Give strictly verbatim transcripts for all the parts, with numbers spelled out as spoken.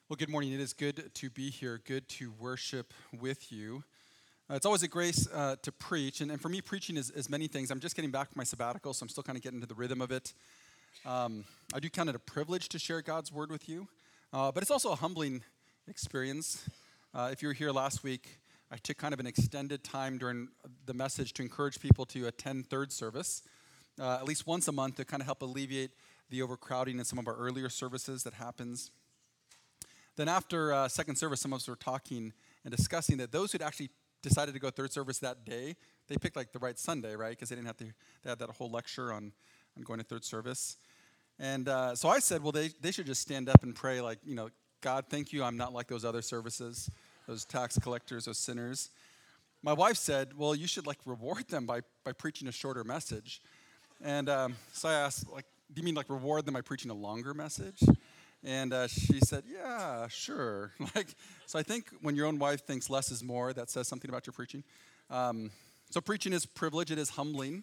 Well, good morning. It is good to be here, good to worship with you. Uh, it's always a grace uh, to preach, and, and for me, preaching is, is many things. I'm just getting back from my sabbatical, so I'm still kind of getting into the rhythm of it. Um, I do count it a privilege to share God's word with you, uh, but it's also a humbling experience. Uh, if you were here last week, I took kind of an extended time during the message to encourage people to attend third service, uh, at least once a month, to kind of help alleviate the overcrowding in some of our earlier services that happens. Then after uh, second service, some of us were talking and discussing that those who'd actually decided to go third service that day, they picked like the right Sunday, right? Because they didn't have to, they had that whole lecture on, on going to third service. And uh, so I said, well, they, they should just stand up and pray like, you know, God, thank you, I'm not like those other services, those tax collectors, those sinners. My wife said, well, you should like reward them by, by preaching a shorter message. And um, so I asked, like, do you mean like reward them by preaching a longer message? And uh, she said, yeah, sure. Like, so I think when your own wife thinks less is more, that says something about your preaching. Um, so preaching is privilege. It is humbling.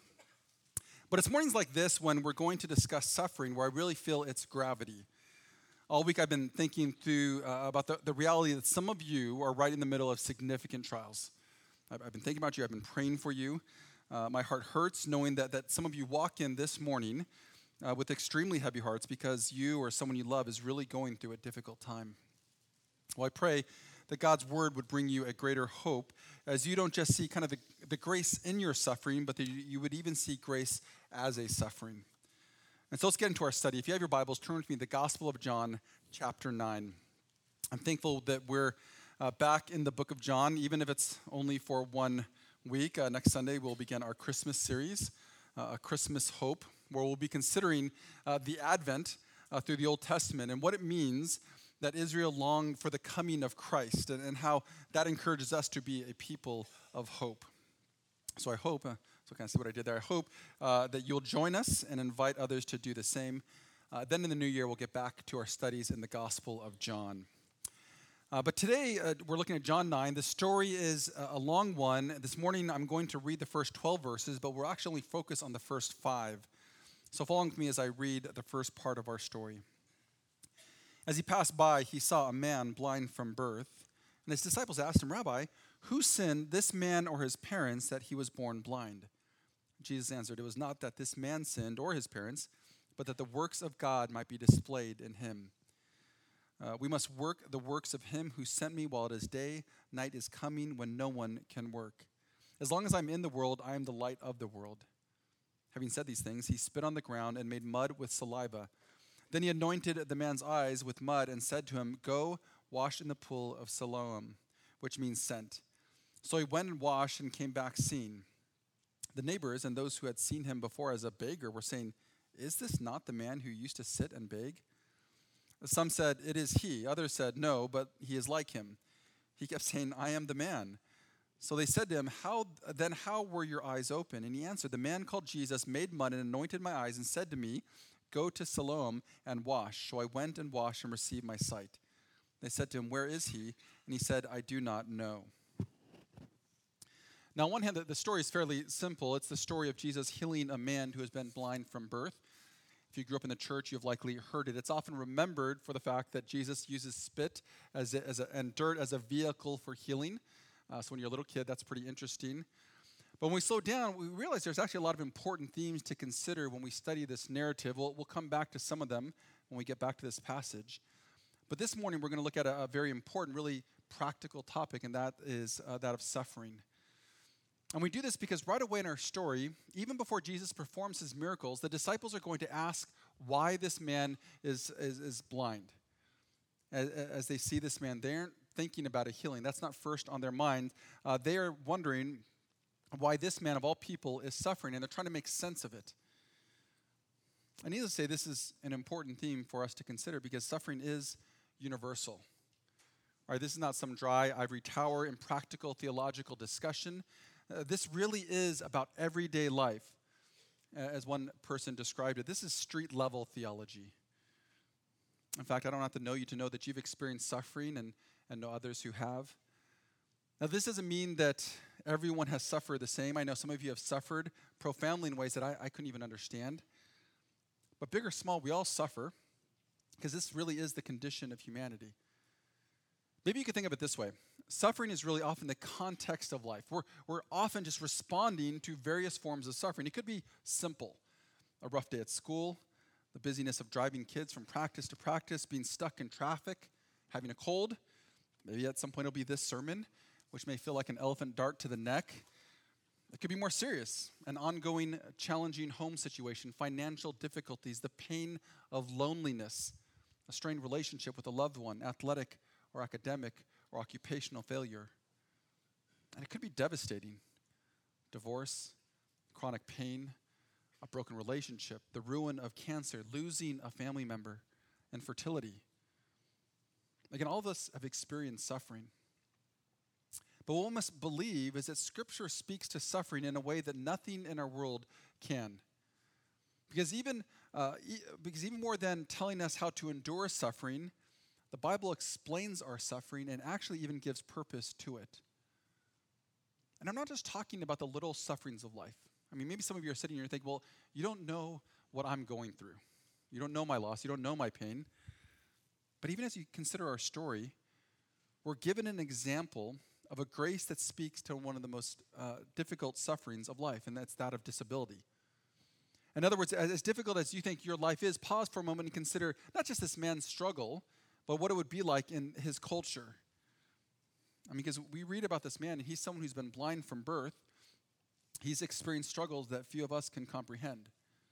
But it's mornings like this when we're going to discuss suffering where I really feel its gravity. All week I've been thinking through uh, about the, the reality that some of you are right in the middle of significant trials. I've, I've been thinking about you. I've been praying for you. Uh, my heart hurts knowing that, that some of you walk in this morning Uh, with extremely heavy hearts because you or someone you love is really going through a difficult time. Well, I pray that God's word would bring you a greater hope as you don't just see kind of the, the grace in your suffering, but that you, you would even see grace as a suffering. And so let's get into our study. If you have your Bibles, turn with me to the Gospel of John, chapter nine. I'm thankful that we're uh, back in the book of John, even if it's only for one week. Uh, next Sunday, we'll begin our Christmas series, uh, A Christmas Hope, where we'll be considering uh, the Advent uh, through the Old Testament and what it means that Israel longed for the coming of Christ and, and how that encourages us to be a people of hope. So I hope, uh, so can I see what I did there? I hope uh, that you'll join us and invite others to do the same. Uh, then in the new year, we'll get back to our studies in the Gospel of John. Uh, but today, uh, we're looking at John nine. The story is uh, a long one. This morning, I'm going to read the first twelve verses, but we'll actually focus on the first five. So follow with me as I read the first part of our story. As he passed by, he saw a man blind from birth. And his disciples asked him, Rabbi, who sinned, this man or his parents, that he was born blind? Jesus answered, it was not that this man sinned or his parents, but that the works of God might be displayed in him. Uh, we must work the works of him who sent me while it is day. Night is coming when no one can work. As long as I'm in the world, I am the light of the world. Having said these things, he spit on the ground and made mud with saliva. Then he anointed the man's eyes with mud and said to him, go wash in the pool of Siloam, which means sent. So he went and washed and came back seeing. The neighbors and those who had seen him before as a beggar were saying, is this not the man who used to sit and beg? Some said, it is he. Others said, no, but he is like him. He kept saying, I am the man. So they said to him, how then how were your eyes open? And he answered, the man called Jesus made mud and anointed my eyes and said to me, go to Siloam and wash. So I went and washed and received my sight. They said to him, where is he? And he said, I do not know. Now, on one hand, the story is fairly simple. It's the story of Jesus healing a man who has been blind from birth. If you grew up in the church, you've likely heard it. It's often remembered for the fact that Jesus uses spit as a, as a, and dirt as a vehicle for healing. Uh, so when you're a little kid, that's pretty interesting. But when we slow down, we realize there's actually a lot of important themes to consider when we study this narrative. We'll, we'll come back to some of them when we get back to this passage. But this morning, we're going to look at a, a very important, really practical topic, and that is uh, that of suffering. And we do this because right away in our story, even before Jesus performs his miracles, the disciples are going to ask why this man is, is, is blind. As, as they see this man, they aren't thinking about a healing. That's not first on their mind. Uh, they are wondering why this man of all people is suffering, and they're trying to make sense of it. I need to say this is an important theme for us to consider because suffering is universal. All right, this is not some dry ivory tower impractical theological discussion. Uh, this really is about everyday life. Uh, as one person described it, this is street-level theology. In fact, I don't have to know you to know that you've experienced suffering and, and know others who have. Now, this doesn't mean that everyone has suffered the same. I know some of you have suffered profoundly in ways that I, I couldn't even understand. But big or small, we all suffer because this really is the condition of humanity. Maybe you could think of it this way. Suffering is really often the context of life. We're, we're often just responding to various forms of suffering. It could be simple. A rough day at school, the busyness of driving kids from practice to practice, being stuck in traffic, having a cold. Maybe at some point it'll be this sermon, which may feel like an elephant dart to the neck. It could be more serious, an ongoing challenging home situation, financial difficulties, the pain of loneliness, a strained relationship with a loved one, athletic or academic or occupational failure. And it could be devastating. Divorce, chronic pain, a broken relationship, the ruin of cancer, losing a family member, infertility. Again, all of us have experienced suffering. But what we must believe is that Scripture speaks to suffering in a way that nothing in our world can. Because even, uh, e- because even more than telling us how to endure suffering, the Bible explains our suffering and actually even gives purpose to it. And I'm not just talking about the little sufferings of life. I mean, maybe some of you are sitting here and think, well, you don't know what I'm going through. You don't know my loss. You don't know my pain. But even as you consider our story, we're given an example of a grace that speaks to one of the most uh, difficult sufferings of life, and that's that of disability. In other words, as, as difficult as you think your life is, pause for a moment and consider not just this man's struggle, but what it would be like in his culture. I mean, because we read about this man, and he's someone who's been blind from birth. He's experienced struggles that few of us can comprehend.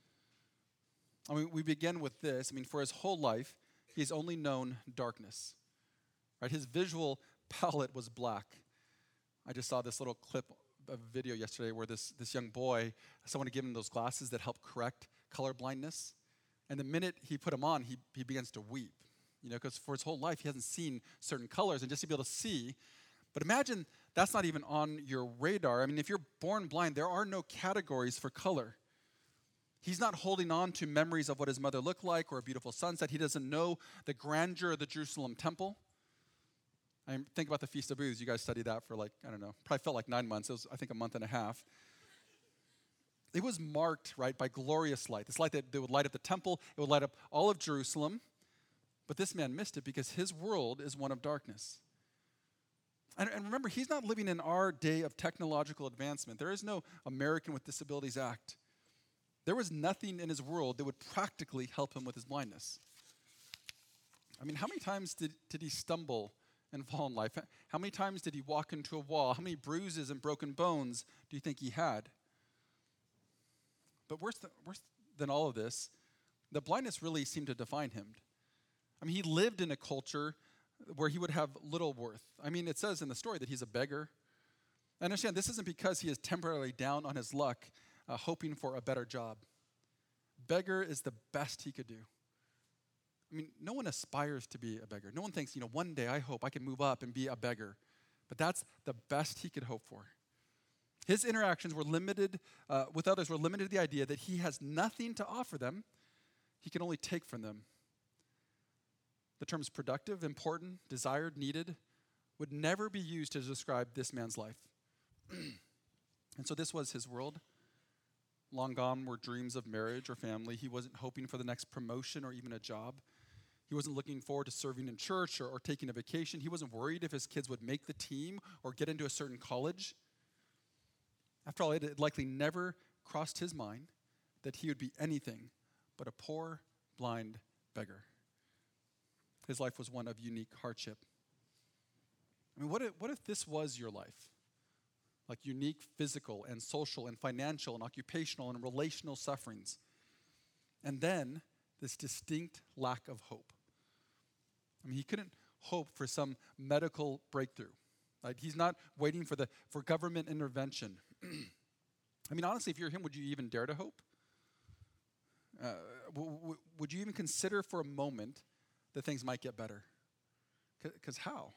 I mean, we begin with this. I mean, for his whole life, he's only known darkness. Right? His visual palette was black. I just saw this little clip of a video yesterday where this, this young boy, someone had given him those glasses that help correct color blindness. And the minute he put them on, he, he begins to weep. You know, because for his whole life, he hasn't seen certain colors. And just to be able to see, but imagine that's not even on your radar. I mean, if you're born blind, there are no categories for color. He's not holding on to memories of what his mother looked like or a beautiful sunset. He doesn't know the grandeur of the Jerusalem temple. I think about the Feast of Booths. You guys studied that for like, I don't know, probably felt like nine months. It was, I think, a month and a half. It was marked, right, by glorious light. This light that, that would light up the temple. It would light up all of Jerusalem. But this man missed it because his world is one of darkness. And, and remember, he's not living in our day of technological advancement. There is no American with Disabilities Act. There was nothing in his world that would practically help him with his blindness. I mean, how many times did, did he stumble and fall in life? How many times did he walk into a wall? How many bruises and broken bones do you think he had? But worse than, worse than all of this, the blindness really seemed to define him. I mean, he lived in a culture where he would have little worth. I mean, it says in the story that he's a beggar. I understand this isn't because he is temporarily down on his luck, uh, hoping for a better job. Beggar is the best he could do. I mean, no one aspires to be a beggar. No one thinks, you know, one day I hope I can move up and be a beggar. But that's the best he could hope for. His interactions were limited, uh, with others were limited to the idea that he has nothing to offer them. He can only take from them. The terms productive, important, desired, needed would never be used to describe this man's life. And so this was his world. Long gone were dreams of marriage or family. He wasn't hoping for the next promotion or even a job. He wasn't looking forward to serving in church or, or taking a vacation. He wasn't worried if his kids would make the team or get into a certain college. After all, it had likely never crossed his mind that he would be anything but a poor, blind beggar. His life was one of unique hardship. I mean, what if, what if this was your life? Like unique physical and social and financial and occupational and relational sufferings. And then this distinct lack of hope. I mean, he couldn't hope for some medical breakthrough. Right? He's not waiting for the for government intervention. I mean, honestly, if you're him, would you even dare to hope? Uh, w- w- would you even consider for a moment that things might get better? Because how?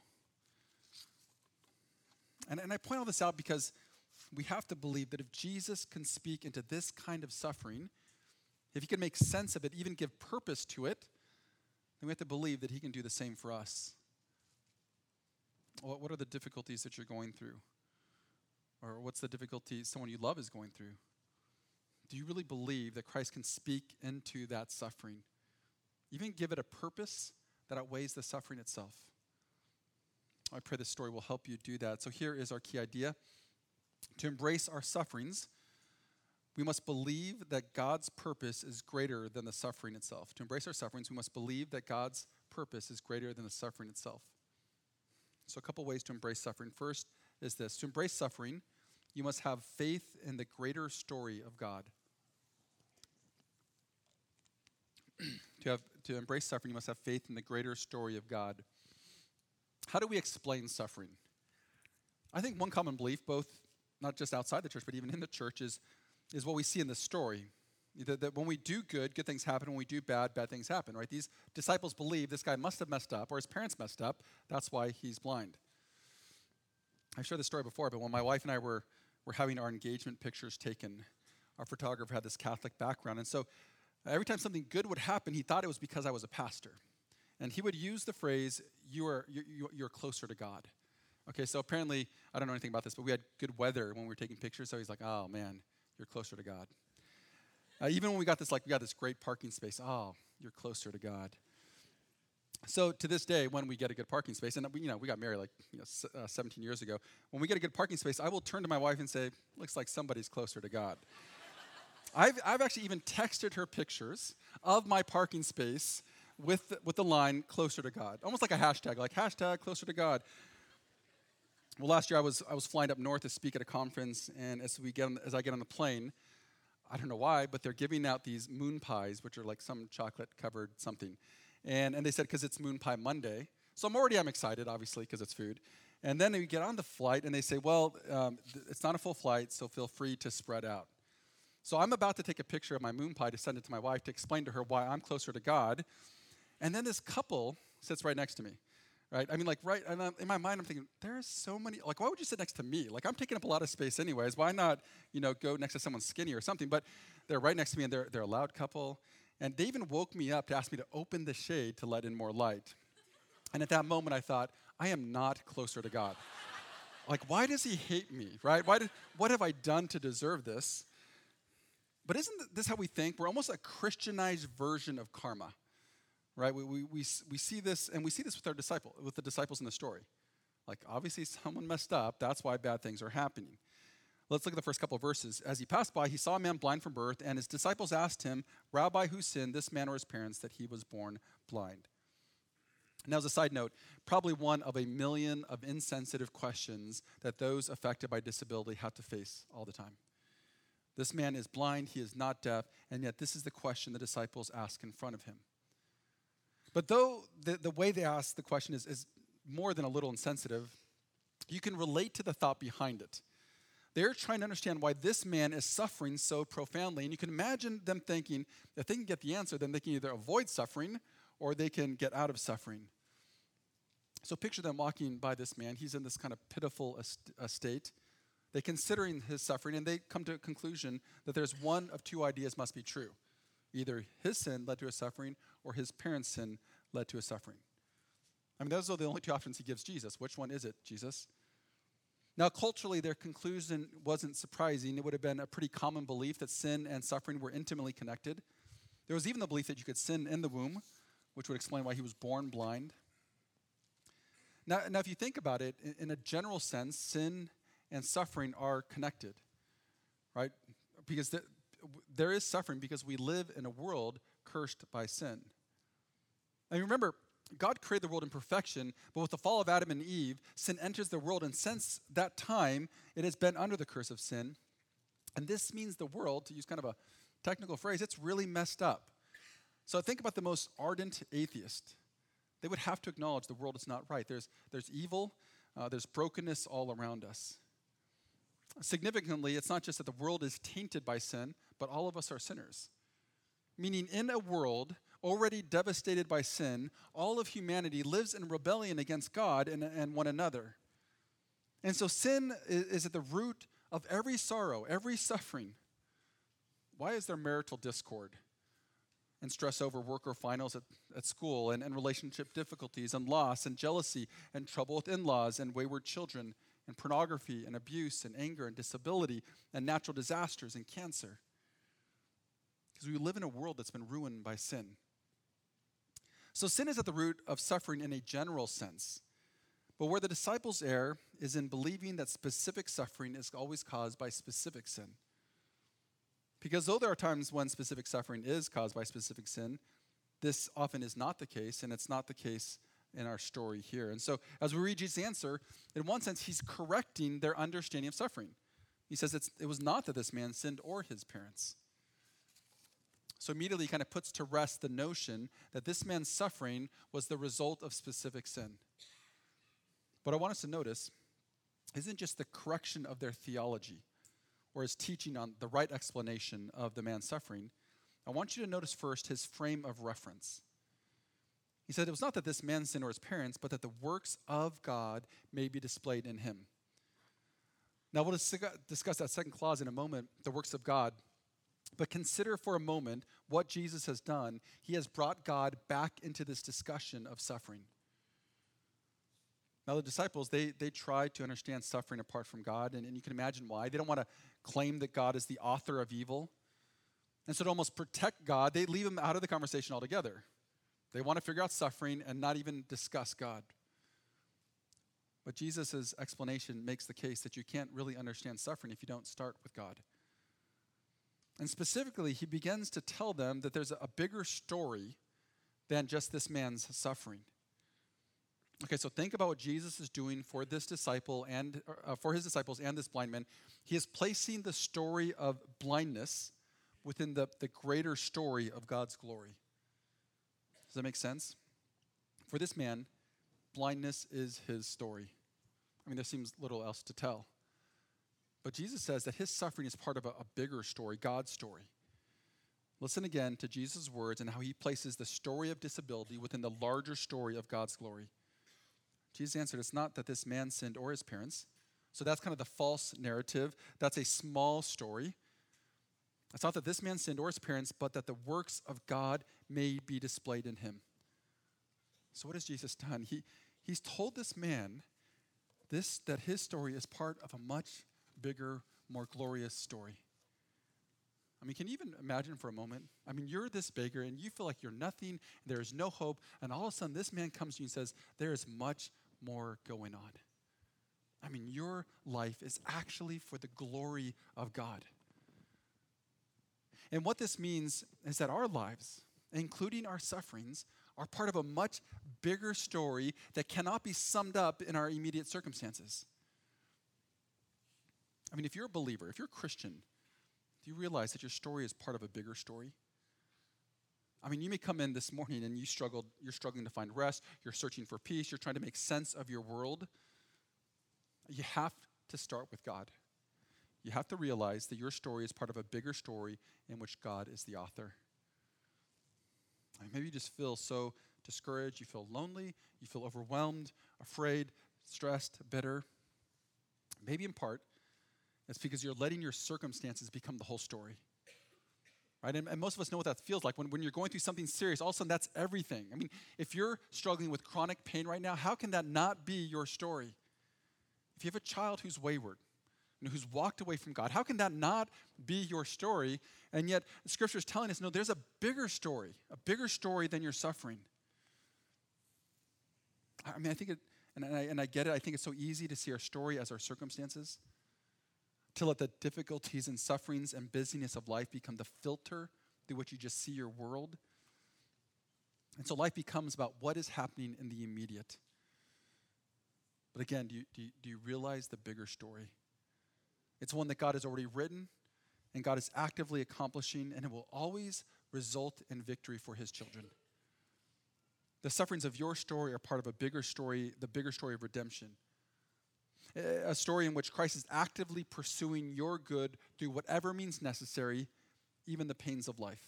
And, and I point all this out because we have to believe that if Jesus can speak into this kind of suffering, if he can make sense of it, even give purpose to it, then we have to believe that he can do the same for us. What, what are the difficulties that you're going through? Or what's the difficulty someone you love is going through? Do you really believe that Christ can speak into that suffering? Even give it a purpose that outweighs the suffering itself? I pray this story will help you do that. So here is our key idea. To embrace our sufferings, we must believe that God's purpose is greater than the suffering itself. To embrace our sufferings, we must believe that God's purpose is greater than the suffering itself. So a couple ways to embrace suffering. First is this. To embrace suffering, you must have faith in the greater story of God. to, have, to embrace suffering, you must have faith in the greater story of God. How do we explain suffering? I think one common belief, both not just outside the church, but even in the church, is, is what we see in the story. That, that when we do good, good things happen. When we do bad, bad things happen, right? These disciples believe this guy must have messed up, or his parents messed up. That's why he's blind. I've shared this story before, but when my wife and I were, were having our engagement pictures taken, our photographer had this Catholic background. And so every time something good would happen, he thought it was because I was a pastor. And he would use the phrase, you are, you, you're closer to God. Okay, so apparently, I don't know anything about this, but we had good weather when we were taking pictures, so he's like, oh man, you're closer to God. Uh, even when we got this, like, we got this great parking space, oh, you're closer to God. So to this day, when we get a good parking space, and we, you know, we got married like you know, s- uh, seventeen years ago, when we get a good parking space, I will turn to my wife and say, looks like somebody's closer to God. I've, I've actually even texted her pictures of my parking space with the, with the line, closer to God. Almost like a hashtag, like hashtag closer to God. Well, last year I was I was flying up north to speak at a conference, and as we get on, as I get on the plane, I don't know why, but they're giving out these moon pies, which are like some chocolate-covered something. And and they said, because it's Moon Pie Monday. So I'm already, I'm excited, obviously, because it's food. And then we get on the flight, and they say, well, um, th- it's not a full flight, so feel free to spread out. So I'm about to take a picture of my moon pie to send it to my wife to explain to her why I'm closer to God. And then this couple sits right next to me, right? I mean, like, right, and I'm, in my mind, I'm thinking, there's so many, like, why would you sit next to me? Like, I'm taking up a lot of space anyways. Why not, you know, go next to someone skinny or something? But they're right next to me, and they're, they're a loud couple. And they even woke me up to ask me to open the shade to let in more light. And at that moment, I thought, I am not closer to God. Like, why does he hate me, right? Why did, what have I done to deserve this? But isn't this how we think? We're almost a Christianized version of karma, right? We, we, we, we see this, and we see this with our disciple, with the disciples in the story. Like, obviously, someone messed up. That's why bad things are happening. Let's look at the first couple of verses. As he passed by, he saw a man blind from birth, and his disciples asked him, Rabbi, who sinned, this man or his parents, that he was born blind? Now, as a side note, probably one of a million of insensitive questions that those affected by disability have to face all the time. This man is blind, he is not deaf, and yet this is the question the disciples ask in front of him. But though the, the way they ask the question is, is more than a little insensitive, you can relate to the thought behind it. They're trying to understand why this man is suffering so profoundly. And you can imagine them thinking, if they can get the answer, then they can either avoid suffering or they can get out of suffering. So picture them walking by this man. He's in this kind of pitiful est- uh, state. They're considering his suffering, and they come to a conclusion that there's one of two ideas must be true. Either his sin led to his suffering, or his parents' sin led to his suffering. I mean, those are the only two options he gives Jesus. Which one is it, Jesus? Now, culturally, their conclusion wasn't surprising. It would have been a pretty common belief that sin and suffering were intimately connected. There was even the belief that you could sin in the womb, which would explain why he was born blind. Now, now if you think about it, in, in a general sense, sin and suffering are connected, right? Because there, there is suffering because we live in a world cursed by sin. And remember, God created the world in perfection, but with the fall of Adam and Eve, sin enters the world, and since that time, it has been under the curse of sin. And this means the world, to use kind of a technical phrase, it's really messed up. So think about the most ardent atheist. They would have to acknowledge the world is not right. There's, there's evil, uh, there's brokenness all around us. Significantly, it's not just that the world is tainted by sin, but all of us are sinners. Meaning, in a world already devastated by sin, all of humanity lives in rebellion against God and, and one another. And so sin is, is at the root of every sorrow, every suffering. Why is there marital discord and stress over work or finals at, at school, and, and relationship difficulties and loss and jealousy and trouble with in-laws and wayward children and pornography and abuse and anger and disability and natural disasters and cancer? Because we live in a world that's been ruined by sin. So sin is at the root of suffering in a general sense. But where the disciples err is in believing that specific suffering is always caused by specific sin. Because though there are times when specific suffering is caused by specific sin, this often is not the case, and it's not the case in our story here. And so as we read Jesus' answer, in one sense, he's correcting their understanding of suffering. He says it's, it was not that this man sinned or his parents. So immediately he kind of puts to rest the notion that this man's suffering was the result of specific sin. What I want us to notice isn't just the correction of their theology or his teaching on the right explanation of the man's suffering. I want you to notice first his frame of reference. He said it was not that this man sinned or his parents, but that the works of God may be displayed in him. Now we'll discuss that second clause in a moment, the works of God. But consider for a moment what Jesus has done. He has brought God back into this discussion of suffering. Now the disciples, they, they try to understand suffering apart from God, and, and you can imagine why. They don't want to claim that God is the author of evil. And so to almost protect God, they leave him out of the conversation altogether. They want to figure out suffering and not even discuss God. But Jesus' explanation makes the case that you can't really understand suffering if you don't start with God. And specifically, he begins to tell them that there's a bigger story than just this man's suffering. Okay, so think about what Jesus is doing for this disciple and uh, for his disciples and this blind man. He is placing the story of blindness within the, the greater story of God's glory. Does that make sense? For this man, blindness is his story. I mean, there seems little else to tell. But Jesus says that his suffering is part of a, a bigger story, God's story. Listen again to Jesus' words and how he places the story of disability within the larger story of God's glory. Jesus answered, it's not that this man sinned or his parents. So that's kind of the false narrative. That's a small story. It's not that this man sinned or his parents, but that the works of God may be displayed in him. So what has Jesus done? He, he's told this man this that his story is part of a much bigger, more glorious story. I mean, can you even imagine for a moment? I mean, you're this beggar and you feel like you're nothing, there is no hope, and all of a sudden this man comes to you and says, there is much more going on. I mean, your life is actually for the glory of God. And what this means is that our lives, including our sufferings, are part of a much bigger story that cannot be summed up in our immediate circumstances. I mean, if you're a believer, if you're a Christian, do you realize that your story is part of a bigger story? I mean, you may come in this morning and you struggled, you're struggling to find rest, you're searching for peace, you're trying to make sense of your world. You have to start with God. You have to realize that your story is part of a bigger story in which God is the author. I mean, maybe you just feel so discouraged, you feel lonely, you feel overwhelmed, afraid, stressed, bitter. Maybe in part, it's because you're letting your circumstances become the whole story. Right? And, and most of us know what that feels like. When, when you're going through something serious, all of a sudden that's everything. I mean, if you're struggling with chronic pain right now, how can that not be your story? If you have a child who's wayward, and who's walked away from God, how can that not be your story? And yet, the Scripture is telling us, no, there's a bigger story, a bigger story than your suffering. I mean, I think it, and I, and I get it, I think it's so easy to see our story as our circumstances, to let the difficulties and sufferings and busyness of life become the filter through which you just see your world. And so life becomes about what is happening in the immediate. But again, do you, do you, do you realize the bigger story? It's one that God has already written, and God is actively accomplishing, and it will always result in victory for his children. The sufferings of your story are part of a bigger story, the bigger story of redemption. A story in which Christ is actively pursuing your good through whatever means necessary, even the pains of life.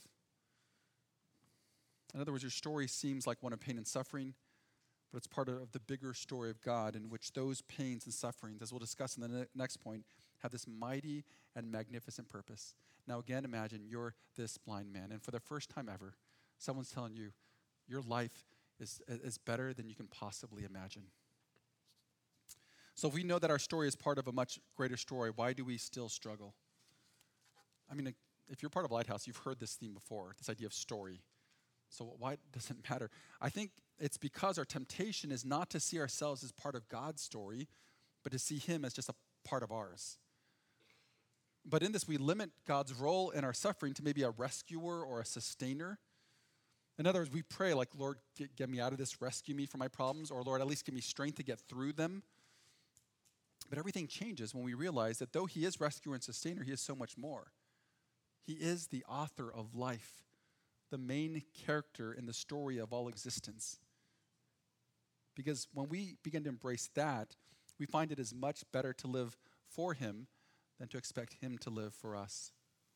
In other words, your story seems like one of pain and suffering, but it's part of the bigger story of God in which those pains and sufferings, as we'll discuss in the ne- next point, have this mighty and magnificent purpose. Now again, imagine you're this blind man, and for the first time ever, someone's telling you your life is, is better than you can possibly imagine. So if we know that our story is part of a much greater story, why do we still struggle? I mean, if you're part of Lighthouse, you've heard this theme before, this idea of story. So why does it matter? I think it's because our temptation is not to see ourselves as part of God's story, but to see him as just a part of ours. But in this, we limit God's role in our suffering to maybe a rescuer or a sustainer. In other words, we pray like, Lord, get, get me out of this, rescue me from my problems, or Lord, at least give me strength to get through them. But everything changes when we realize that though he is rescuer and sustainer, he is so much more. He is the author of life, the main character in the story of all existence. Because when we begin to embrace that, we find it is much better to live for him than to expect him to live for us.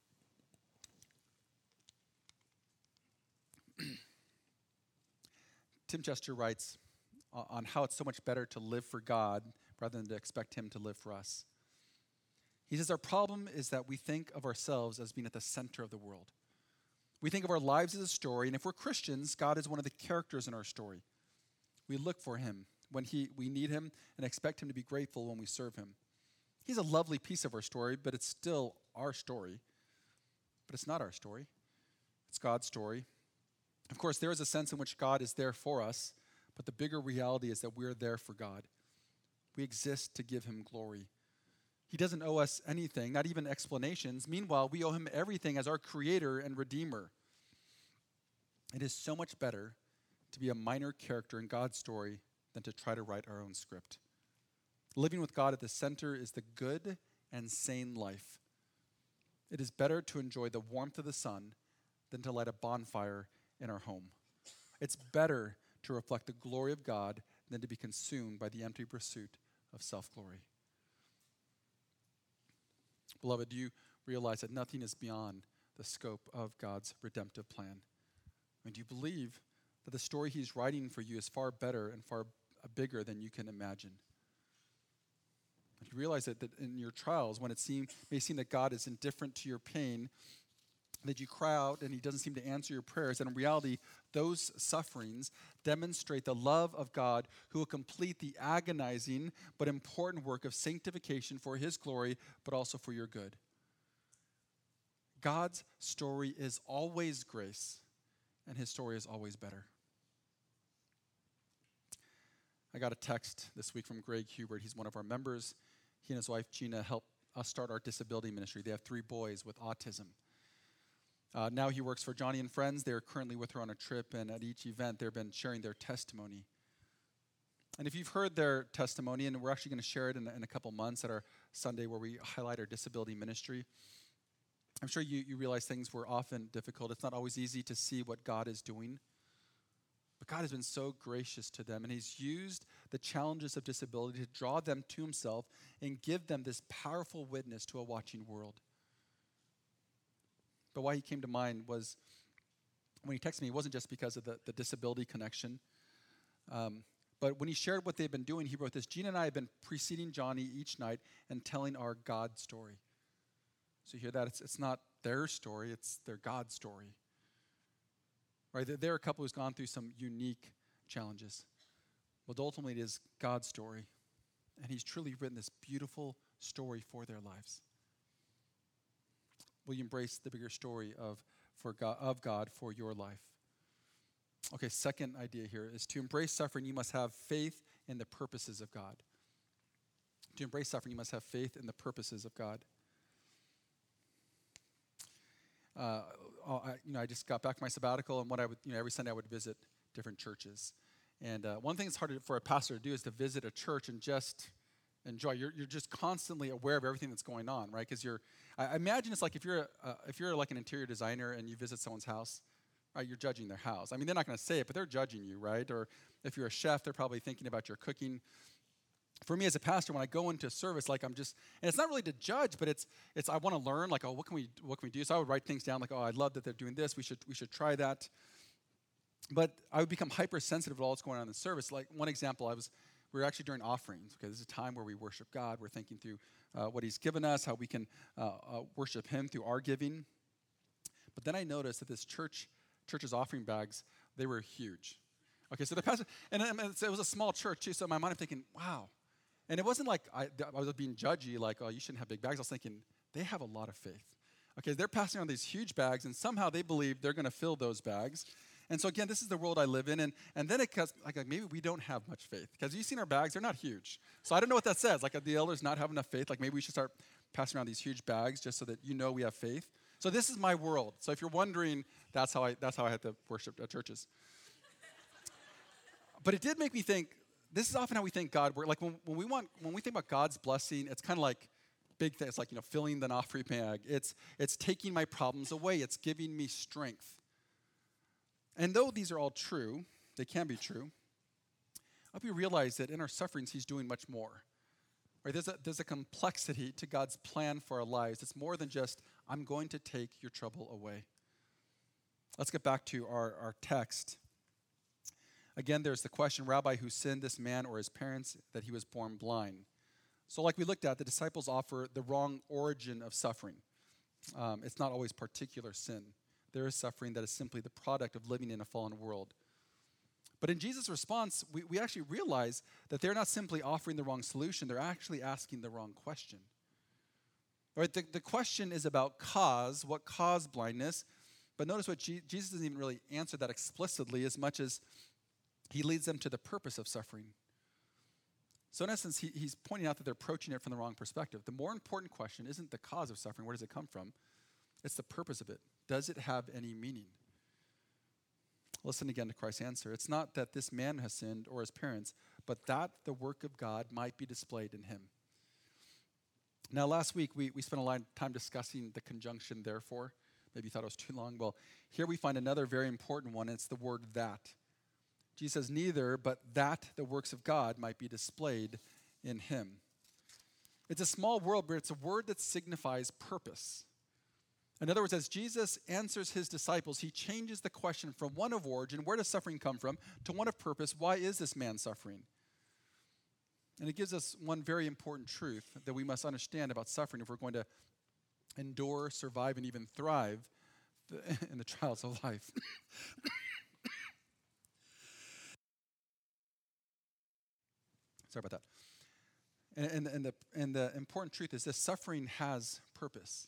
Tim Chester writes on how it's so much better to live for God rather than to expect him to live for us. He says, our problem is that we think of ourselves as being at the center of the world. We think of our lives as a story, and if we're Christians, God is one of the characters in our story. We look for him when he, we need him and expect him to be grateful when we serve him. He's a lovely piece of our story, but it's still our story. But it's not our story. It's God's story. Of course, there is a sense in which God is there for us, but the bigger reality is that we're there for God. We exist to give him glory. He doesn't owe us anything, not even explanations. Meanwhile, we owe him everything as our creator and redeemer. It is so much better to be a minor character in God's story than to try to write our own script. Living with God at the center is the good and sane life. It is better to enjoy the warmth of the sun than to light a bonfire in our home. It's better to reflect the glory of God than to be consumed by the empty pursuit of self-glory. Beloved, do you realize that nothing is beyond the scope of God's redemptive plan? I mean, do you believe that the story he's writing for you is far better and far bigger than you can imagine? Do you realize that, that in your trials, when it seem, may seem that God is indifferent to your pain, that you cry out and he doesn't seem to answer your prayers, and in reality, those sufferings demonstrate the love of God who will complete the agonizing but important work of sanctification for his glory, but also for your good. God's story is always grace, and his story is always better. I got a text this week from Greg Hubert. He's one of our members. He and his wife, Gina, helped us start our disability ministry. They have three boys with autism. Uh, now he works for Johnny and Friends. They're currently with her on a trip, and at each event, they've been sharing their testimony. And if you've heard their testimony, and we're actually going to share it in, in a couple months at our Sunday where we highlight our disability ministry, I'm sure you, you realize things were often difficult. It's not always easy to see what God is doing. But God has been so gracious to them, and he's used the challenges of disability to draw them to himself and give them this powerful witness to a watching world. But why he came to mind was, when he texted me, it wasn't just because of the, the disability connection. Um, but when he shared what they've been doing, he wrote this: Gina and I have been preceding Johnny each night and telling our God story. So you hear that? It's, it's not their story, it's their God story. Right? They're a couple who's gone through some unique challenges. But ultimately, it is God's story. And he's truly written this beautiful story for their lives. Will you embrace the bigger story of, for God, of God for your life? Okay, second idea here is to embrace suffering, you must have faith in the purposes of God. To embrace suffering, you must have faith in the purposes of God. Uh, I, you know, I just got back from my sabbatical, and what I would, you know, every Sunday I would visit different churches. And uh, one thing that's hard to, for a pastor to do is to visit a church and just enjoy. You're you're just constantly aware of everything that's going on, right? Because you're, I imagine it's like if you're a, uh, if you're like an interior designer and you visit someone's house, right? You're judging their house. I mean, they're not going to say it, but they're judging you, right? Or if you're a chef, they're probably thinking about your cooking. For me as a pastor, when I go into service, like I'm just, and it's not really to judge, but it's, it's I want to learn, like, oh, what can we, what can we do? So I would write things down, like, oh, I love that they're doing this. We should, we should try that. But I would become hypersensitive to all that's going on in the service. Like one example, I was, we were actually during offerings. Okay, this is a time where we worship God. We're thinking through uh, what He's given us, how we can uh, uh, worship Him through our giving. But then I noticed that this church, church's offering bags, they were huge. Okay, so the pastor, and it was a small church too. So in my mind, I'm thinking, wow. And it wasn't like I, I was being judgy, like, oh, you shouldn't have big bags. I was thinking, they have a lot of faith. Okay, they're passing around these huge bags, and somehow they believe they're going to fill those bags. And so again, this is the world I live in. And, and then it goes, like, like maybe we don't have much faith. Because you've seen our bags, they're not huge. So I don't know what that says. Like the elders not have enough faith. Like maybe we should start passing around these huge bags just so that you know we have faith. So this is my world. So if you're wondering, that's how I that's how I had to worship at churches. But it did make me think, this is often how we think God works. Like when, when we want when we think about God's blessing, it's kind of like big things, like, you know, filling the offering bag. It's it's taking my problems away. It's giving me strength. And though these are all true, they can be true, I hope you realize that in our sufferings, he's doing much more. Right? There's a, there's a complexity to God's plan for our lives. It's more than just, I'm going to take your trouble away. Let's get back to our, our text. Again, there's the question, Rabbi, who sinned, this man or his parents, that he was born blind? So like we looked at, the disciples offer the wrong origin of suffering. Um, it's not always particular sin. There is suffering that is simply the product of living in a fallen world. But in Jesus' response, we, we actually realize that they're not simply offering the wrong solution, they're actually asking the wrong question. All right, the, the question is about cause, what caused blindness. But notice what Je- Jesus doesn't even really answer that explicitly as much as he leads them to the purpose of suffering. So in essence, he, he's pointing out that they're approaching it from the wrong perspective. The more important question isn't the cause of suffering, where does it come from? It's the purpose of it. Does it have any meaning? Listen again to Christ's answer. It's not that this man has sinned or his parents, but that the work of God might be displayed in him. Now, last week, we, we spent a lot of time discussing the conjunction therefore. Maybe you thought it was too long. Well, here we find another very important one. It's the word that. Jesus says, neither, but that the works of God might be displayed in him. It's a small word, but it's a word that signifies purpose. In other words, as Jesus answers his disciples, he changes the question from one of origin, where does suffering come from, to one of purpose, why is this man suffering? And it gives us one very important truth that we must understand about suffering if we're going to endure, survive, and even thrive in the trials of life. Sorry about that. And, and, and, the, and the important truth is this: suffering has purpose.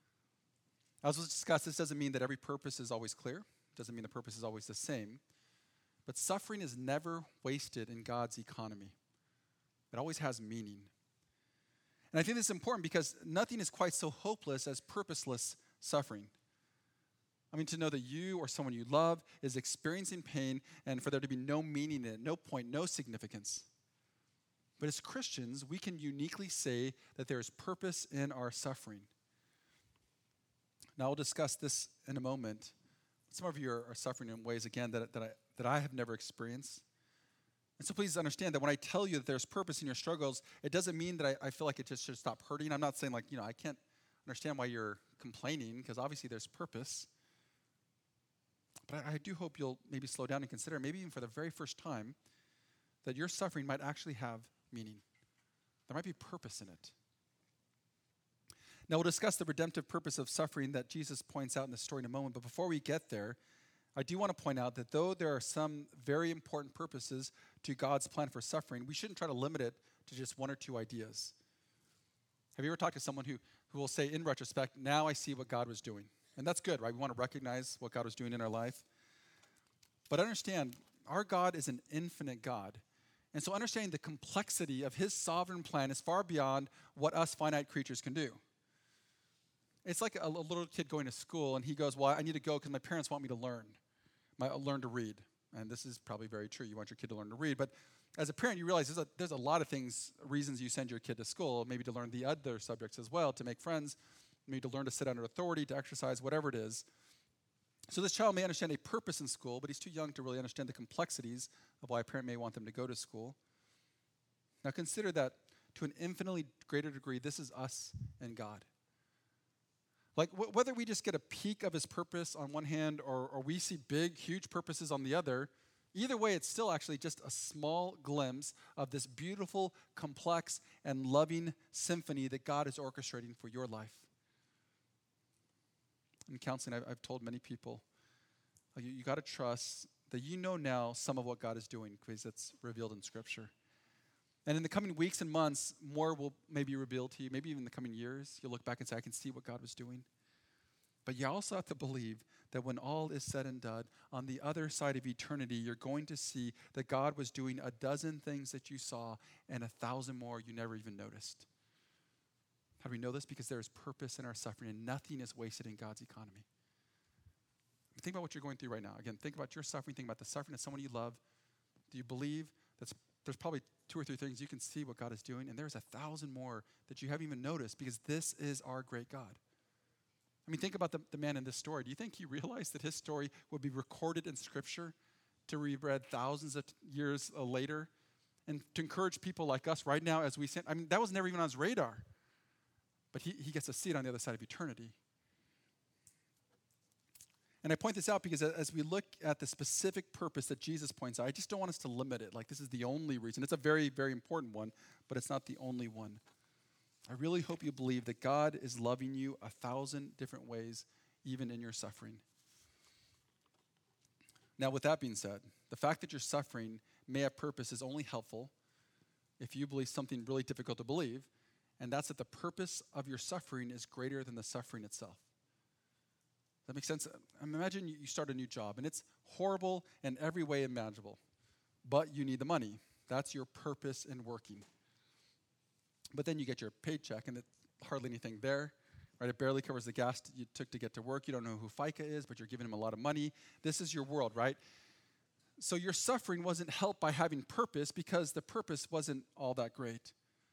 As was discussed, this doesn't mean that every purpose is always clear. It doesn't mean the purpose is always the same. But suffering is never wasted in God's economy. It always has meaning. And I think this is important because nothing is quite so hopeless as purposeless suffering. I mean, to know that you or someone you love is experiencing pain and for there to be no meaning in it, no point, no significance. But as Christians, we can uniquely say that there is purpose in our suffering. Now, I'll discuss this in a moment. Some of you are, are suffering in ways, again, that, that, I, that I have never experienced. And so please understand that when I tell you that there's purpose in your struggles, it doesn't mean that I, I feel like it just should stop hurting. I'm not saying, like, you know, I can't understand why you're complaining, because obviously there's purpose. But I, I do hope you'll maybe slow down and consider, maybe even for the very first time, that your suffering might actually have meaning. There might be purpose in it. Now, we'll discuss the redemptive purpose of suffering that Jesus points out in this story in a moment. But before we get there, I do want to point out that though there are some very important purposes to God's plan for suffering, we shouldn't try to limit it to just one or two ideas. Have you ever talked to someone who, who will say, in retrospect, now I see what God was doing? And that's good, right? We want to recognize what God was doing in our life. But understand, our God is an infinite God. And so understanding the complexity of his sovereign plan is far beyond what us finite creatures can do. It's like a, a little kid going to school, and he goes, well, I need to go because my parents want me to learn, my, learn to read. And this is probably very true. You want your kid to learn to read. But as a parent, you realize there's a, there's a lot of things, reasons you send your kid to school, maybe to learn the other subjects as well, to make friends, maybe to learn to sit under authority, to exercise, whatever it is. So this child may understand a purpose in school, but he's too young to really understand the complexities of why a parent may want them to go to school. Now consider that to an infinitely greater degree, this is us and God. Like wh- whether we just get a peek of his purpose on one hand or, or we see big, huge purposes on the other, either way, it's still actually just a small glimpse of this beautiful, complex, and loving symphony that God is orchestrating for your life. In counseling, I've, I've told many people, like, you, you got to trust that you know now some of what God is doing because it's revealed in Scripture. And in the coming weeks and months, more will maybe revealed to you. Maybe even in the coming years, you'll look back and say, I can see what God was doing. But you also have to believe that when all is said and done, on the other side of eternity, you're going to see that God was doing a dozen things that you saw and a thousand more you never even noticed. How do we know this? Because there is purpose in our suffering, and nothing is wasted in God's economy. Think about what you're going through right now. Again, think about your suffering. Think about the suffering of someone you love. Do you believe that there's probably two or three things you can see what God is doing, and there's a thousand more that you haven't even noticed, because this is our great God. I mean, think about the, the man in this story. Do you think he realized that his story would be recorded in Scripture to be read thousands of years uh, later, and to encourage people like us right now as we sin? I mean, that was never even on his radar. But he, he gets to see it on the other side of eternity. And I point this out because as we look at the specific purpose that Jesus points out, I just don't want us to limit it. Like, this is the only reason. It's a very, very important one, but it's not the only one. I really hope you believe that God is loving you a thousand different ways, even in your suffering. Now, with that being said, the fact that you're suffering may have purpose is only helpful if you believe something really difficult to believe, and that's that the purpose of your suffering is greater than the suffering itself. Does that make sense? Imagine you start a new job, and it's horrible in every way imaginable, but you need the money. That's your purpose in working. But then you get your paycheck, and it's hardly anything there, right? It barely covers the gas you took to get to work. You don't know who FICA is, but you're giving him a lot of money. This is your world, right? So your suffering wasn't helped by having purpose, because the purpose wasn't all that great.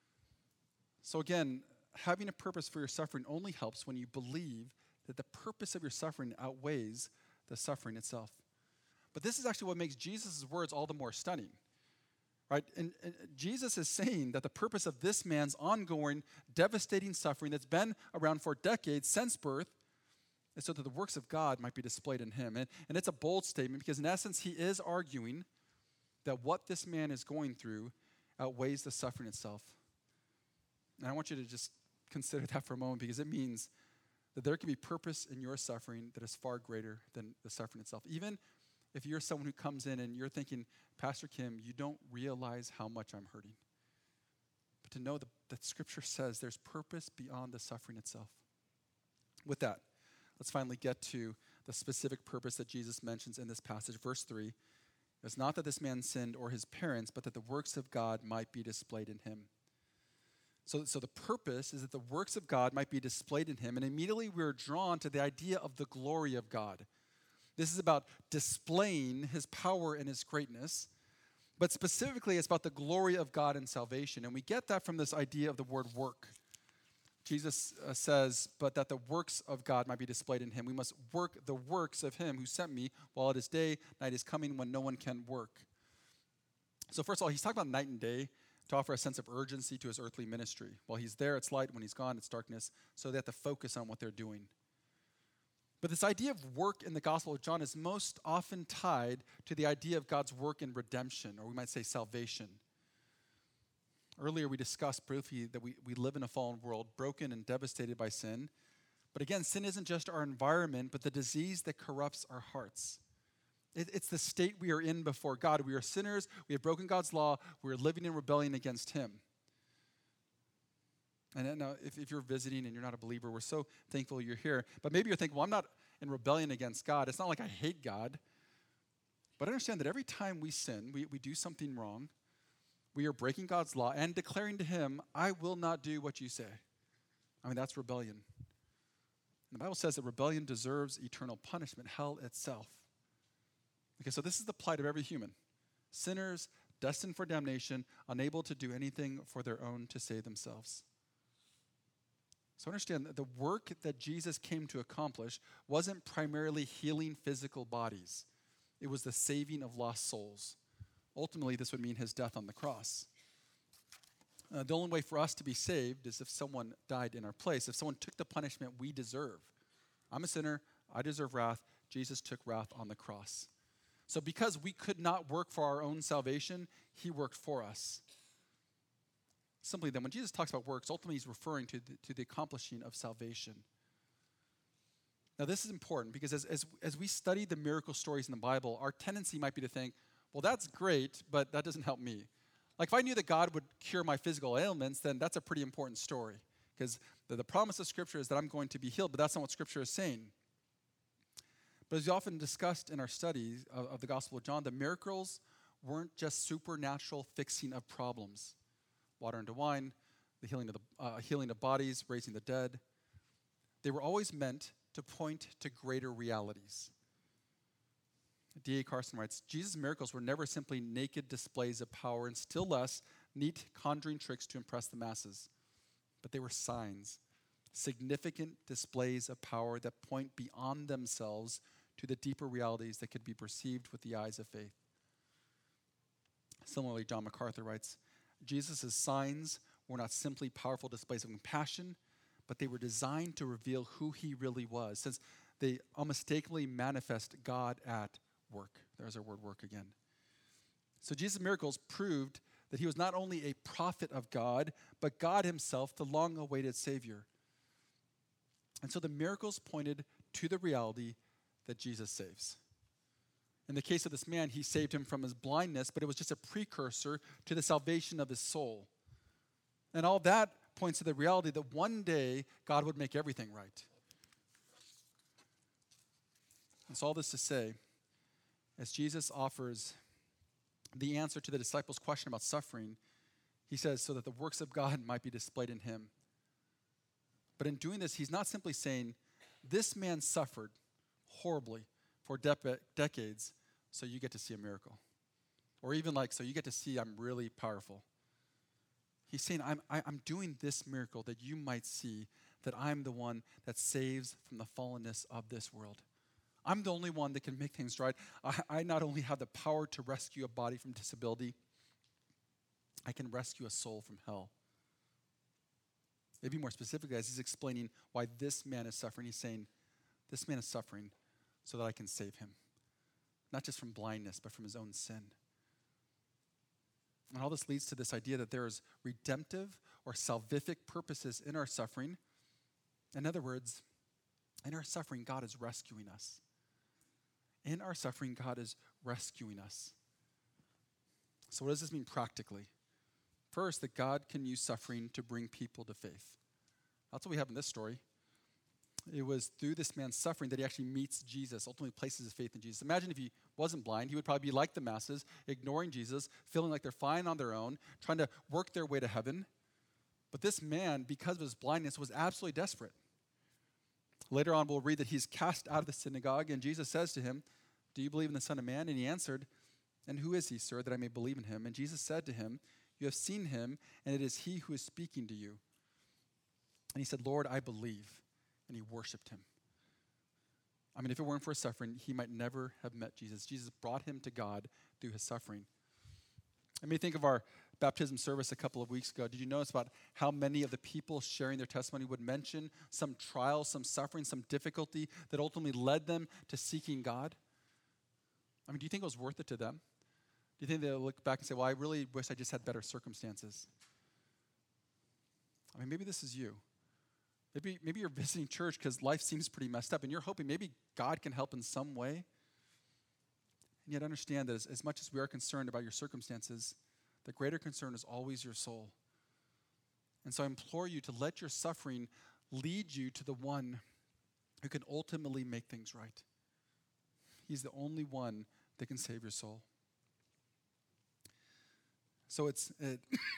So again, having a purpose for your suffering only helps when you believe that the purpose of your suffering outweighs the suffering itself. But this is actually what makes Jesus' words all the more stunning, right? And, and Jesus is saying that the purpose of this man's ongoing, devastating suffering that's been around for decades since birth is so that the works of God might be displayed in him. And, and it's a bold statement, because in essence, he is arguing that what this man is going through outweighs the suffering itself. And I want you to just consider that for a moment, because it means that there can be purpose in your suffering that is far greater than the suffering itself. Even if you're someone who comes in and you're thinking, Pastor Kim, you don't realize how much I'm hurting. But to know that, that Scripture says there's purpose beyond the suffering itself. With that, let's finally get to the specific purpose that Jesus mentions in this passage. Verse three, it's not that this man sinned or his parents, but that the works of God might be displayed in him. So, so the purpose is that the works of God might be displayed in him, and immediately we're drawn to the idea of the glory of God. This is about displaying his power and his greatness, but specifically it's about the glory of God and salvation, and we get that from this idea of the word work. Jesus uh, says, but that the works of God might be displayed in him. We must work the works of him who sent me while it is day, night is coming when no one can work. So first of all, he's talking about night and day to offer a sense of urgency to his earthly ministry. While he's there, it's light. When he's gone, it's darkness. So they have to focus on what they're doing. But this idea of work in the Gospel of John is most often tied to the idea of God's work in redemption, or we might say salvation. Earlier we discussed briefly that we, we live in a fallen world, broken and devastated by sin. But again, sin isn't just our environment, but the disease that corrupts our hearts. It, it's the state we are in before God. We are sinners. We have broken God's law. We are living in rebellion against him. And now, if, if you're visiting and you're not a believer, we're so thankful you're here. But maybe you're thinking, well, I'm not in rebellion against God. It's not like I hate God. But understand that every time we sin, we, we do something wrong, we are breaking God's law and declaring to him, I will not do what you say. I mean, that's rebellion. And the Bible says that rebellion deserves eternal punishment, hell itself. Okay, so this is the plight of every human. Sinners destined for damnation, unable to do anything for their own to save themselves. So understand that the work that Jesus came to accomplish wasn't primarily healing physical bodies. It was the saving of lost souls. Ultimately, this would mean his death on the cross. Uh, the only way for us to be saved is if someone died in our place, if someone took the punishment we deserve. I'm a sinner. I deserve wrath. Jesus took wrath on the cross. So because we could not work for our own salvation, he worked for us. Simply then, when Jesus talks about works, ultimately he's referring to the, to the accomplishing of salvation. Now this is important because as, as, as we study the miracle stories in the Bible, our tendency might be to think, well, that's great, but that doesn't help me. Like if I knew that God would cure my physical ailments, then that's a pretty important story. Because the, the promise of Scripture is that I'm going to be healed, but that's not what Scripture is saying. But as we often discussed in our studies of, of the Gospel of John, the miracles weren't just supernatural fixing of problems. Water into wine, the healing of, the, uh, healing of bodies, raising the dead. They were always meant to point to greater realities. D A Carson writes, Jesus' miracles were never simply naked displays of power and still less neat conjuring tricks to impress the masses, but they were signs, significant displays of power that point beyond themselves to the deeper realities that could be perceived with the eyes of faith. Similarly, John MacArthur writes, Jesus' signs were not simply powerful displays of compassion, but they were designed to reveal who he really was, since they unmistakably manifest God at work. There's our word work again. So Jesus' miracles proved that he was not only a prophet of God, but God himself, the long-awaited Savior. And so the miracles pointed to the reality that Jesus saves. In the case of this man, he saved him from his blindness, but it was just a precursor to the salvation of his soul. And all that points to the reality that one day God would make everything right. And so all this to say, as Jesus offers the answer to the disciples' question about suffering, he says, so that the works of God might be displayed in him. But in doing this, he's not simply saying, this man suffered horribly for de- decades, so you get to see a miracle. Or even like, so you get to see I'm really powerful. He's saying, I'm, I, I'm doing this miracle that you might see that I'm the one that saves from the fallenness of this world. I'm the only one that can make things right. I, I not only have the power to rescue a body from disability, I can rescue a soul from hell. Maybe more specifically, as he's explaining why this man is suffering, he's saying, this man is suffering so that I can save him. Not just from blindness, but from his own sin. And all this leads to this idea that there is redemptive or salvific purposes in our suffering. In other words, in our suffering, God is rescuing us. In our suffering, God is rescuing us. So what does this mean practically? First, that God can use suffering to bring people to faith. That's what we have in this story. It was through this man's suffering that he actually meets Jesus, ultimately places his faith in Jesus. Imagine if he wasn't blind, he would probably be like the masses, ignoring Jesus, feeling like they're fine on their own, trying to work their way to heaven. But this man, because of his blindness, was absolutely desperate. Later on, we'll read that he's cast out of the synagogue, and Jesus says to him, do you believe in the Son of Man? And he answered, and who is he, sir, that I may believe in him? And Jesus said to him, you have seen him, and it is he who is speaking to you. And he said, Lord, I believe. And he worshiped him. I mean, if it weren't for his suffering, he might never have met Jesus. Jesus brought him to God through his suffering. I mean, think of our baptism service a couple of weeks ago. Did you notice about how many of the people sharing their testimony would mention some trial, some suffering, some difficulty that ultimately led them to seeking God? I mean, do you think it was worth it to them? Do you think they'll look back and say, well, I really wish I just had better circumstances? I mean, maybe this is you. Maybe, maybe you're visiting church because life seems pretty messed up, and you're hoping maybe God can help in some way. And yet understand that as, as much as we are concerned about your circumstances, the greater concern is always your soul. And so I implore you to let your suffering lead you to the one who can ultimately make things right. He's the only one that can save your soul. So it's... It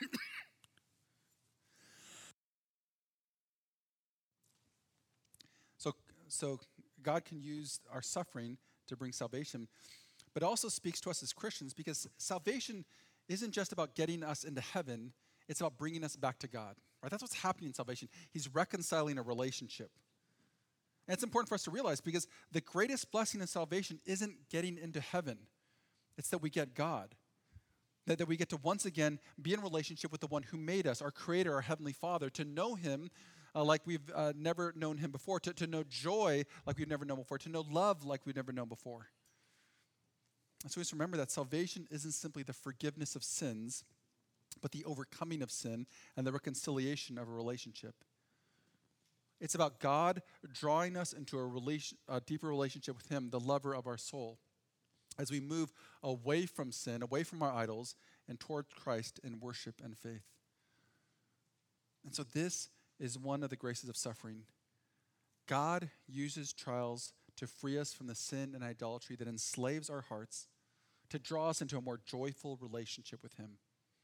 So, so God can use our suffering to bring salvation, but it also speaks to us as Christians because salvation isn't just about getting us into heaven, it's about bringing us back to God. Right? That's what's happening in salvation. He's reconciling a relationship. And it's important for us to realize because the greatest blessing in salvation isn't getting into heaven. It's that we get God. That, that we get to once again be in relationship with the one who made us, our Creator, our Heavenly Father, to know Him Uh, like we've uh, never known him before, to, to know joy like we've never known before, to know love like we've never known before. And so we just remember that salvation isn't simply the forgiveness of sins, but the overcoming of sin and the reconciliation of a relationship. It's about God drawing us into a, relation, a deeper relationship with him, the lover of our soul, as we move away from sin, away from our idols, and toward Christ in worship and faith. And so this is one of the graces of suffering. God uses trials to free us from the sin and idolatry that enslaves our hearts, to draw us into a more joyful relationship with him.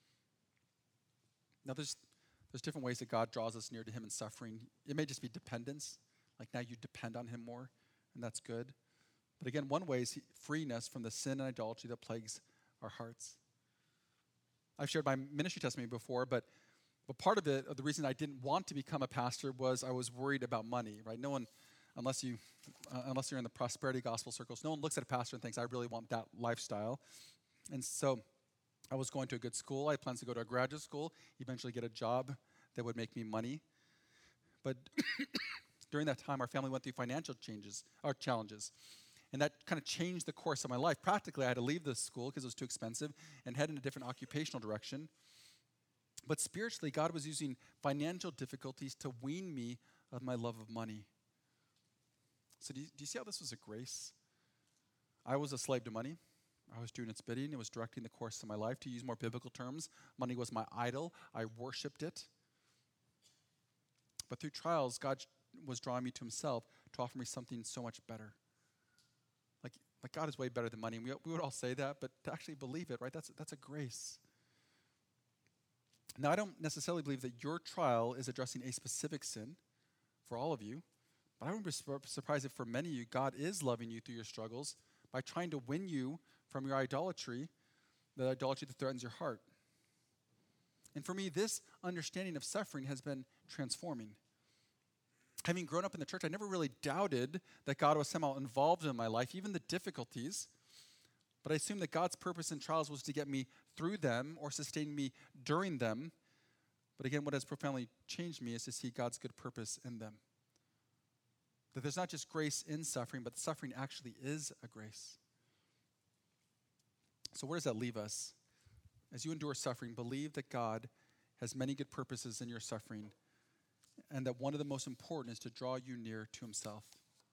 Now, there's, there's different ways that God draws us near to him in suffering. It may just be dependence, like now you depend on him more, and that's good. But again, one way is freeing us from the sin and idolatry that plagues our hearts. I've shared my ministry testimony before, but, but part of it, the reason I didn't want to become a pastor was I was worried about money, right? No one, unless, you, uh, unless you're in the prosperity gospel circles, no one looks at a pastor and thinks, I really want that lifestyle. And so I was going to a good school. I had plans to go to a graduate school, eventually get a job that would make me money. But during that time, our family went through financial changes, or challenges. And that kind of changed the course of my life. Practically, I had to leave the school because it was too expensive and head in a different occupational direction. But spiritually, God was using financial difficulties to wean me of my love of money. So do you, do you see how this was a grace? I was a slave to money. I was doing its bidding. It was directing the course of my life. To use more biblical terms, money was my idol. I worshipped it. But through trials, God was drawing me to himself to offer me something so much better. Like, like God is way better than money. And we, we would all say that, but to actually believe it, right, that's, that's a grace. Now, I don't necessarily believe that your trial is addressing a specific sin for all of you, but I wouldn't be su- surprised if for many of you, God is loving you through your struggles by trying to win you from your idolatry, the idolatry that threatens your heart. And for me, this understanding of suffering has been transforming. Having grown up in the church, I never really doubted that God was somehow involved in my life, even the difficulties. But I assumed that God's purpose in trials was to get me through them or sustain me during them. But again, what has profoundly changed me is to see God's good purpose in them. That there's not just grace in suffering, but suffering actually is a grace. So where does that leave us? As you endure suffering, believe that God has many good purposes in your suffering, and that one of the most important is to draw you near to himself.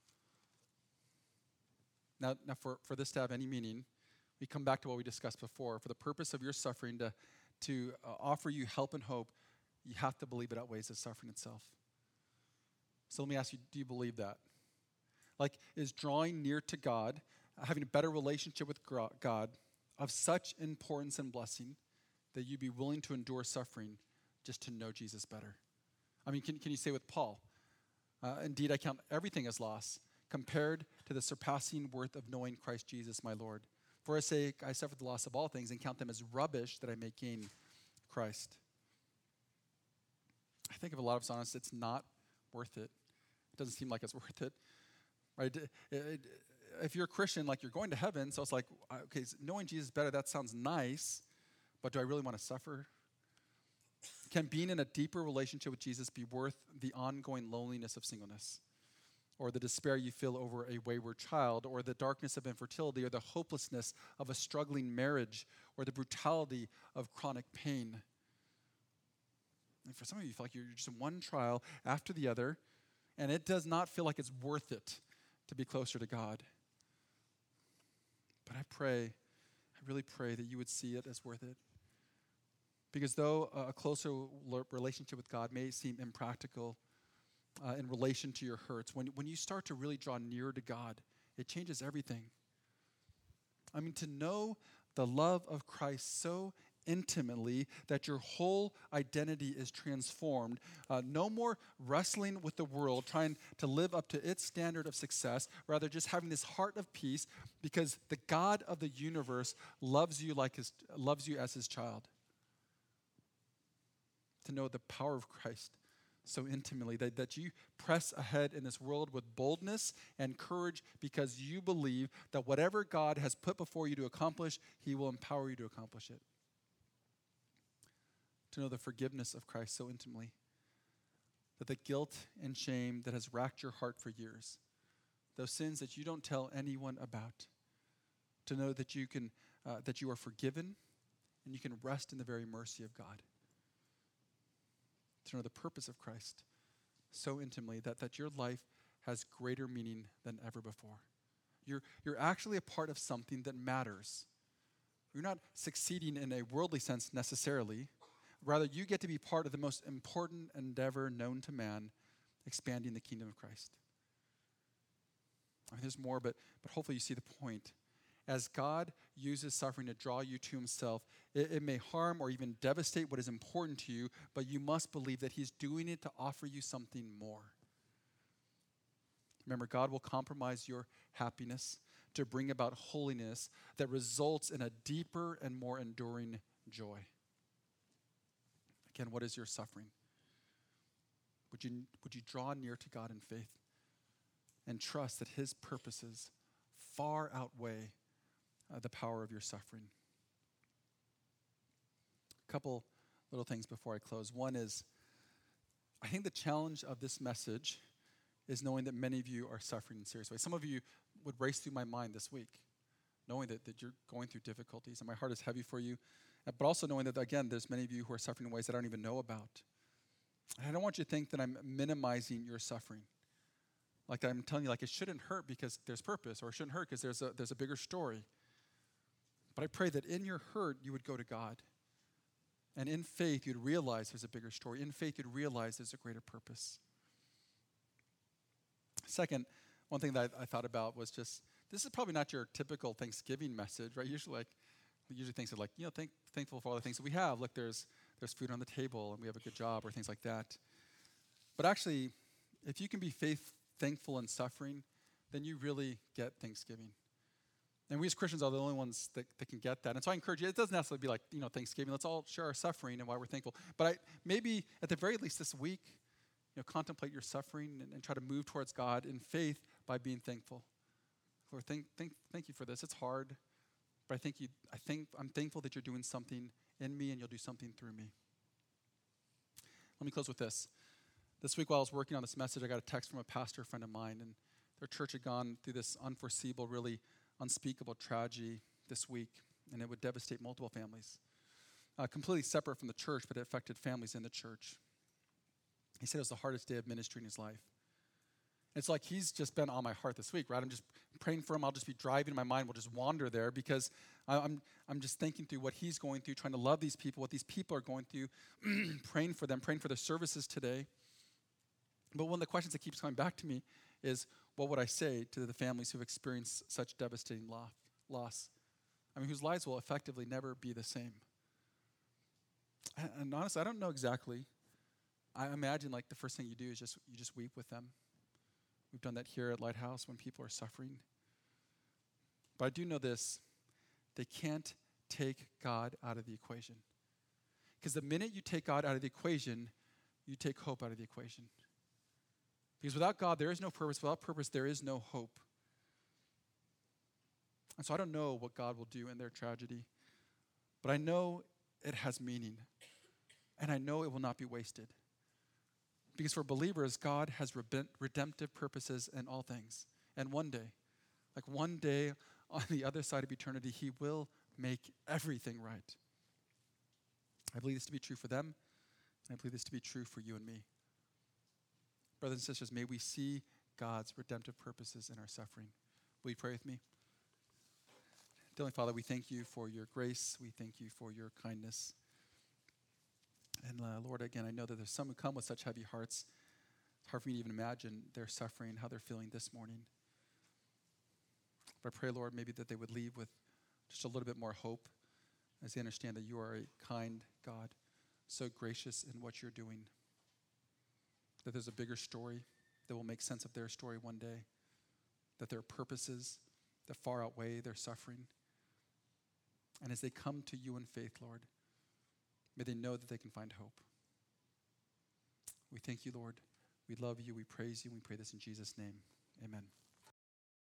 Now, now for, for this to have any meaning, we come back to what we discussed before. For the purpose of your suffering to, to uh, offer you help and hope, you have to believe it outweighs the suffering itself. So let me ask you, do you believe that? Like, is drawing near to God, having a better relationship with God, of such importance and blessing that you'd be willing to endure suffering just to know Jesus better? I mean, can, can you say with Paul, uh, indeed I count everything as loss compared to the surpassing worth of knowing Christ Jesus my Lord. For his sake I suffer the loss of all things and count them as rubbish that I may gain Christ. I think if a lot of us honest, it's not worth it. It doesn't seem like it's worth it. Right? It, it, if you're a Christian, like you're going to heaven, so it's like, okay, knowing Jesus better, that sounds nice, but do I really want to suffer? Can being in a deeper relationship with Jesus be worth the ongoing loneliness of singleness, or the despair you feel over a wayward child, or the darkness of infertility, or the hopelessness of a struggling marriage, or the brutality of chronic pain? And for some of you, you feel like you're just in one trial after the other, and it does not feel like it's worth it to be closer to God. But I pray, I really pray that you would see it as worth it. Because though a closer relationship with God may seem impractical uh, in relation to your hurts, when, when you start to really draw near to God, it changes everything. I mean, to know the love of Christ so intimately that your whole identity is transformed. Uh, no more wrestling with the world, trying to live up to its standard of success, rather just having this heart of peace because the God of the universe loves you like his, loves you as his child. To know the power of Christ so intimately that, that you press ahead in this world with boldness and courage because you believe that whatever God has put before you to accomplish, he will empower you to accomplish it. To know the forgiveness of Christ so intimately that the guilt and shame that has racked your heart for years, those sins that you don't tell anyone about, to know that you can, uh, that you are forgiven and you can rest in the very mercy of God. To know the purpose of Christ so intimately that, that your life has greater meaning than ever before. You're, you're actually a part of something that matters. You're not succeeding in a worldly sense necessarily. Rather, you get to be part of the most important endeavor known to man, expanding the kingdom of Christ. I mean, there's more, but, but hopefully you see the point. As God uses suffering to draw you to himself, it, it may harm or even devastate what is important to you, but you must believe that he's doing it to offer you something more. Remember, God will compromise your happiness to bring about holiness that results in a deeper and more enduring joy. Again, what is your suffering? Would you, would you draw near to God in faith and trust that his purposes far outweigh uh, the power of your suffering? A couple little things before I close. One is, I think the challenge of this message is knowing that many of you are suffering in serious ways. Some of you would race through my mind this week, knowing that, that you're going through difficulties, and my heart is heavy for you, but also knowing that, again, there's many of you who are suffering in ways that I don't even know about. And I don't want you to think that I'm minimizing your suffering. Like I'm telling you, like it shouldn't hurt because there's purpose, or it shouldn't hurt because there's a, there's a bigger story. But I pray that in your hurt, you would go to God. And in faith, you'd realize there's a bigger story. In faith, you'd realize there's a greater purpose. Second, one thing that I, I thought about was just, this is probably not your typical Thanksgiving message, right? Usually like, usually things are like, you know, thank, thankful for all the things that we have. Look, there's there's food on the table and we have a good job or things like that. But actually, if you can be faith, thankful in suffering, then you really get Thanksgiving. And we as Christians are the only ones that, that can get that. And so I encourage you, it doesn't necessarily be like, you know, Thanksgiving. Let's all share our suffering and why we're thankful. But I, maybe at the very least this week, you know, contemplate your suffering and, and try to move towards God in faith by being thankful. Lord, thank, thank, thank you for this. It's hard, but I think you, I think I'm thankful that you're doing something in me and you'll do something through me. Let me close with this. This week while I was working on this message, I got a text from a pastor friend of mine, and their church had gone through this unforeseeable, really unspeakable tragedy this week, and it would devastate multiple families. Uh, completely separate from the church, but it affected families in the church. He said it was the hardest day of ministry in his life. It's like he's just been on my heart this week, right? I'm just praying for him. I'll just be driving. My mind will just wander there because I'm I'm just thinking through what he's going through, trying to love these people, what these people are going through, praying for them, praying for their services today. But one of the questions that keeps coming back to me is, what would I say to the families who've experienced such devastating loss? I mean, whose lives will effectively never be the same. And honestly, I don't know exactly. I imagine like the first thing you do is just you just weep with them. We've done that here at Lighthouse when people are suffering. But I do know this, they can't take God out of the equation. Because the minute you take God out of the equation, you take hope out of the equation. Because without God, there is no purpose. Without purpose, there is no hope. And so I don't know what God will do in their tragedy, but I know it has meaning. And I know it will not be wasted. Because for believers, God has redemptive purposes in all things. And one day, like one day on the other side of eternity, he will make everything right. I believe this to be true for them, and I believe this to be true for you and me. Brothers and sisters, may we see God's redemptive purposes in our suffering. Will you pray with me? Heavenly Father, we thank you for your grace. We thank you for your kindness. And uh, Lord, again, I know that there's some who come with such heavy hearts. It's hard for me to even imagine their suffering, how they're feeling this morning. But I pray, Lord, maybe that they would leave with just a little bit more hope as they understand that you are a kind God, so gracious in what you're doing. That there's a bigger story that will make sense of their story one day. That there are purposes that far outweigh their suffering. And as they come to you in faith, Lord, may they know that they can find hope. We thank you, Lord. We love you. We praise you. We pray this in Jesus' name. Amen.